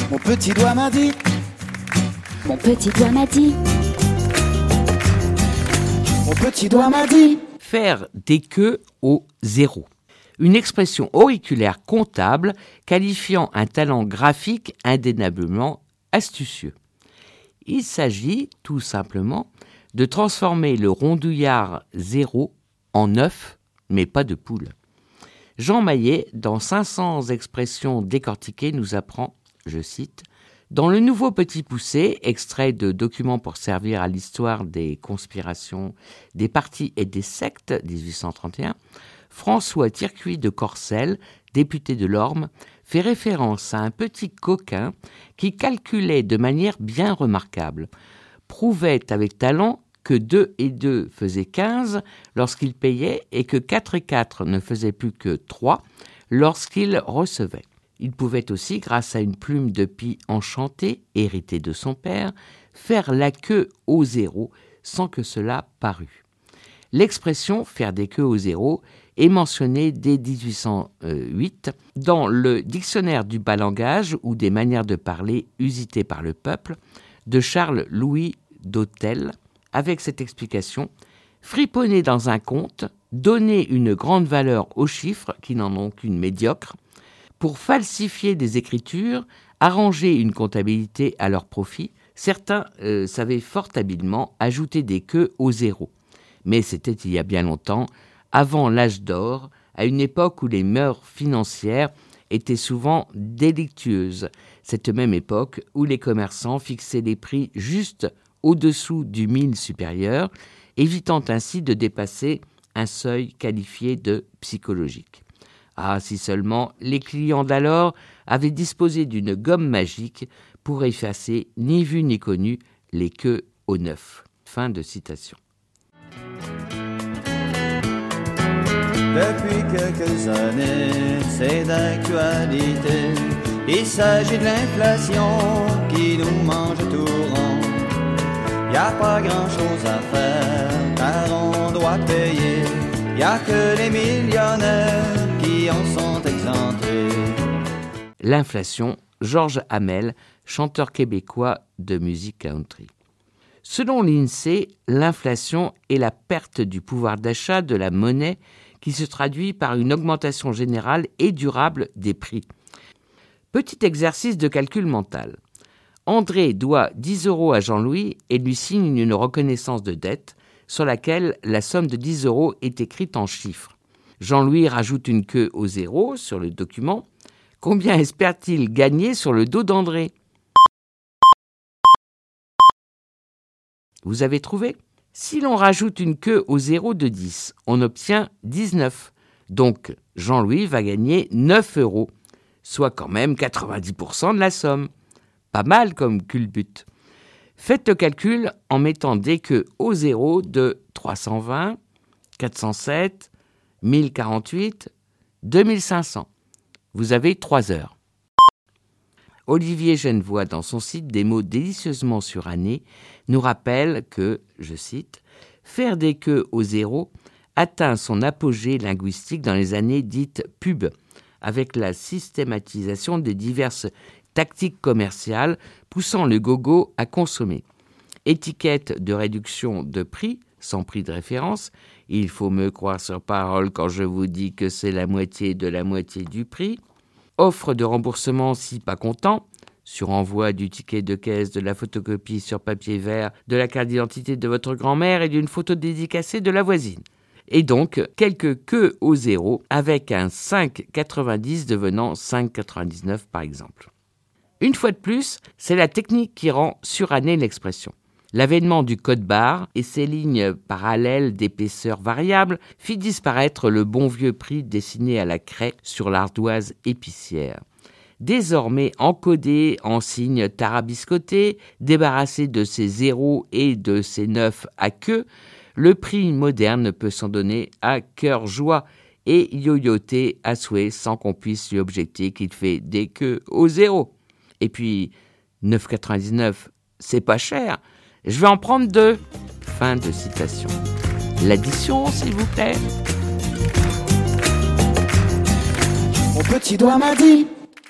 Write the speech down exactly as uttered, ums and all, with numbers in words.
Mon petit doigt m'a dit. Mon petit doigt m'a dit. Mon petit doigt m'a dit. Faire des queues au zéro. Une expression auriculaire comptable qualifiant un talent graphique indéniablement astucieux. Il s'agit tout simplement de transformer le rondouillard zéro en œuf, mais pas de poule. Jean Maillet, dans cinq cents expressions décortiquées, nous apprend, je cite, « Dans le nouveau Petit Poucet, extrait de documents pour servir à l'histoire des conspirations, des partis et des sectes, dix-huit cent trente et un, François Tircuit de Corcelles, député de l'Orme, fait référence à un petit coquin qui calculait de manière bien remarquable, prouvait avec talent que deux et deux faisaient quinze lorsqu'il payait et que quatre et quatre ne faisaient plus que trois lorsqu'il recevait. Il pouvait aussi, grâce à une plume de pie enchantée, héritée de son père, faire la queue au zéro sans que cela parût. L'expression « faire des queues au zéro » est mentionnée dès dix-huit cent huit dans le Dictionnaire du bas langage ou des manières de parler usitées par le peuple de Charles-Louis d'Hôtel, avec cette explication « friponner dans un compte, donner une grande valeur aux chiffres qui n'en ont qu'une médiocre, pour falsifier des écritures, arranger une comptabilité à leur profit, certains euh, savaient fort habilement ajouter des queues au zéro. Mais c'était il y a bien longtemps, avant l'âge d'or, à une époque où les mœurs financières étaient souvent délictueuses. Cette même époque où les commerçants fixaient les prix juste au-dessous du mille supérieur, évitant ainsi de dépasser un seuil qualifié de psychologique. Ah, si seulement les clients d'alors avaient disposé d'une gomme magique pour effacer, ni vu ni connu, les queues au neuf. Fin de citation. Depuis quelques années, c'est d'actualité. Il s'agit de l'inflation qui nous mange tout rond. Y a pas grand chose à faire, car on doit payer. Y a que les millionnaires qui en sont exemptés. L'inflation, Georges Hamel, chanteur québécois de musique country. Selon l'INSEE, l'inflation est la perte du pouvoir d'achat de la monnaie qui se traduit par une augmentation générale et durable des prix. Petit exercice de calcul mental. André doit dix euros à Jean-Louis et lui signe une reconnaissance de dette sur laquelle la somme de dix euros est écrite en chiffres. Jean-Louis rajoute une queue au zéro sur le document. Combien espère-t-il gagner sur le dos d'André ? Vous avez trouvé ? Si l'on rajoute une queue au zéro de dix, on obtient dix-neuf. Donc, Jean-Louis va gagner neuf euros, soit quand même quatre-vingt-dix pour cent de la somme. Pas mal comme culbute. Faites le calcul en mettant des queues au zéro de trois cent vingt, quatre cent sept, mille quarante-huit, deux mille cinq cents. Vous avez trois heures. Olivier Genevoix, dans son site Des mots délicieusement surannés, nous rappelle que, je cite, « faire des queues au zéro atteint son apogée linguistique dans les années dites pub, avec la systématisation des diverses tactiques commerciales poussant le gogo à consommer. Étiquette de réduction de prix, sans prix de référence, il faut me croire sur parole quand je vous dis que c'est la moitié de la moitié du prix. Offre de remboursement si pas content, sur envoi du ticket de caisse, de la photocopie sur papier vert, de la carte d'identité de votre grand-mère et d'une photo dédicacée de la voisine. Et donc, quelques queues au zéro, avec un cinq virgule quatre-vingt-dix devenant cinq virgule quatre-vingt-dix-neuf par exemple. Une fois de plus, c'est la technique qui rend surannée l'expression. L'avènement du code barre et ses lignes parallèles d'épaisseur variable fit disparaître le bon vieux prix dessiné à la craie sur l'ardoise épicière. Désormais encodé en signes tarabiscotés, débarrassé de ses zéros et de ses neufs à queue, le prix moderne peut s'en donner à cœur joie et yoyoter à souhait sans qu'on puisse lui objecter qu'il fait des queues au zéro. Et puis, neuf virgule quatre-vingt-dix-neuf, c'est pas cher. Je vais en prendre deux. Fin de citation. L'addition, s'il vous plaît. Mon petit doigt m'a dit.